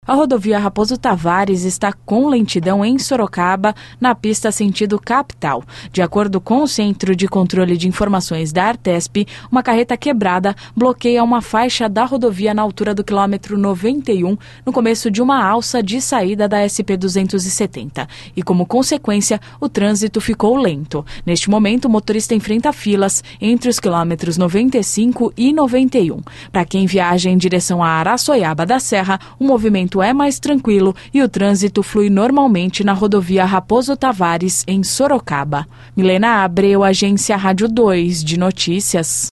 a rodovia Raposo Tavares está com lentidão em Sorocaba, na pista sentido capital. De acordo com o Centro de Controle de Informações da Artesp, uma carreta quebrada bloqueia uma faixa da rodovia na altura do quilômetro 91, no começo de uma alça de saída da SP-270. E, como consequência, o trânsito ficou lento. Neste momento, o motorista enfrenta filas entre os quilômetros 95 e 91. Para quem viaja em direção a Araçoiaba da Serra, o movimento é mais tranquilo e o trânsito flui normalmente na rodovia Raposo Tavares, em Sorocaba. Milena Abreu, Agência Rádio 2 de Notícias.